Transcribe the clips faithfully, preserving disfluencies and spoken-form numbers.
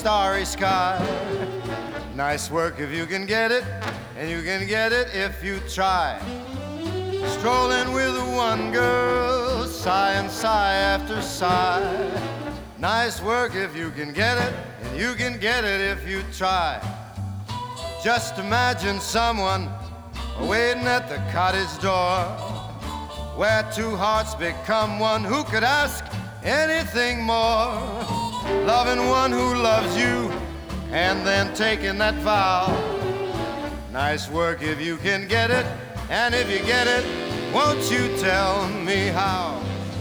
starry sky. Nice work if you can get it, and you can get it if you try. Strolling with one girl, sigh and sigh after sigh. Nice work if you can get it, and you can get it if you try. Just imagine someone waiting at the cottage door, where two hearts become one. Who could ask anything more? Loving one who loves you, and then taking that vow. Nice work if you can get it, and if you get it, won't you tell me how?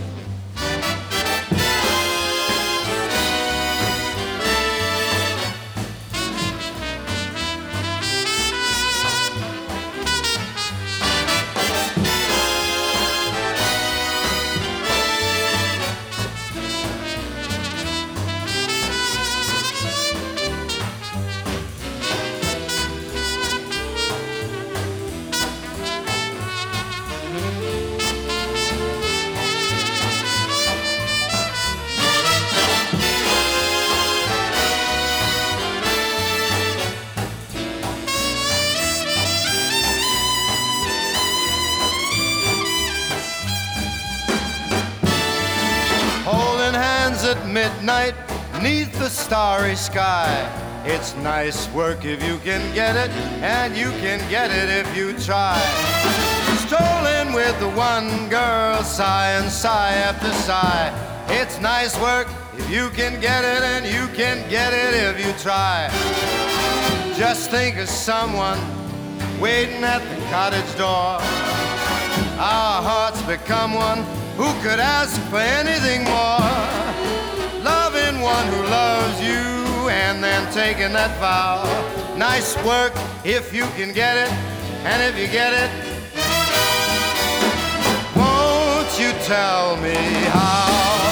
At midnight, neath the starry sky. It's nice work if you can get it, and you can get it if you try. Strolling with the one girl, sigh and sigh after sigh. It's nice work if you can get it, and you can get it if you try. Just think of someone waiting at the cottage door. Our hearts become one. Who could ask for anything more? Loving one who loves you, and then taking that vow. Nice work if you can get it, and if you get it, won't you tell me how?